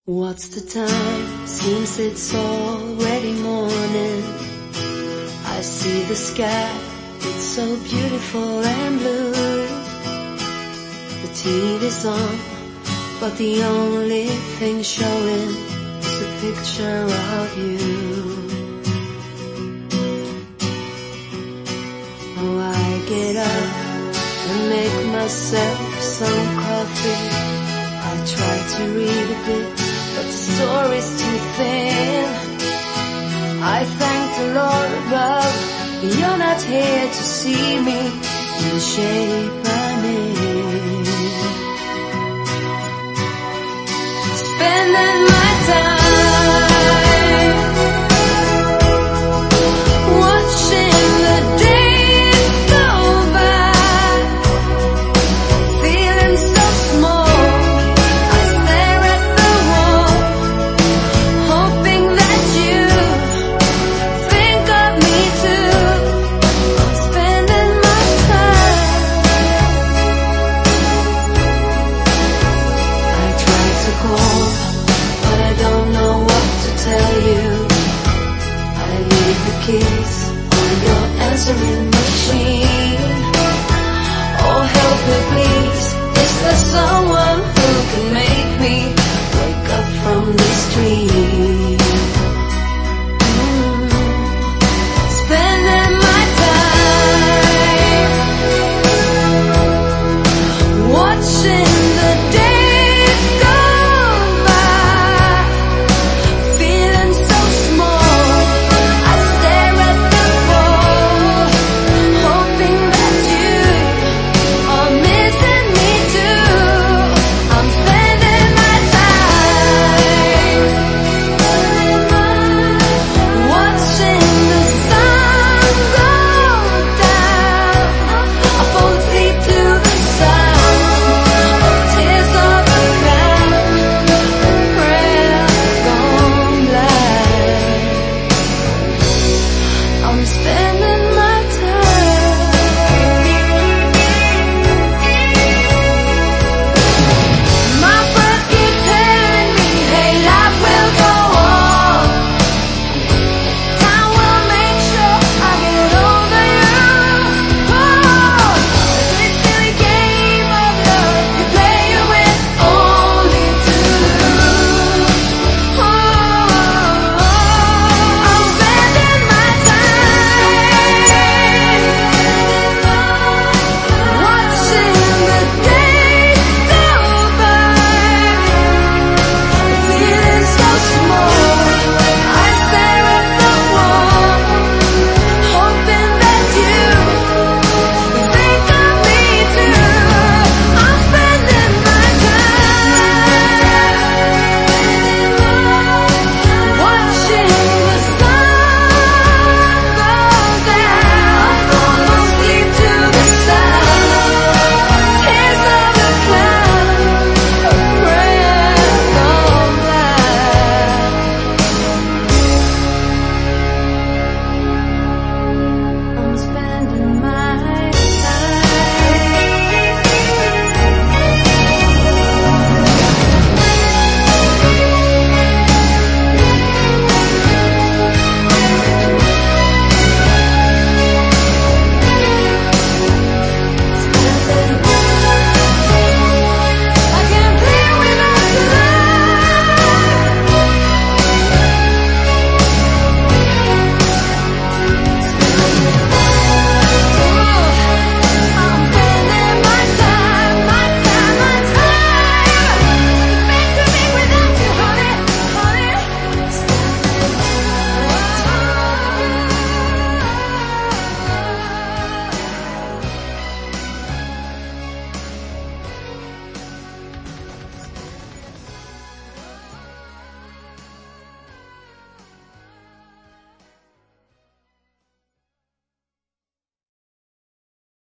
What's the time? Seems it's already morning. I see the sky, it's so beautiful and blue. The TV's on, but the only thing showing is a picture of you. Oh, I get up and make myself some coffee. I try to read a bit, but the story's too thin. I thank the Lord above, you're not here to see me in the shape I'm in. Spending my time watching the days go by, feeling so small. Keys on your answering machine. Oh, help me please, is there someone who can make me wake up from this dream?